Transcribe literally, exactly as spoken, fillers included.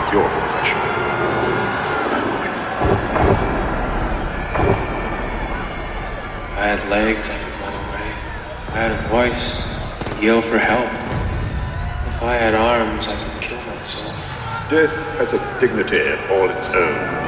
your profession. If I had legs, I could run away. If I had a voice, I could yell for help. If I had arms, I could kill myself. Death has a dignity all its own.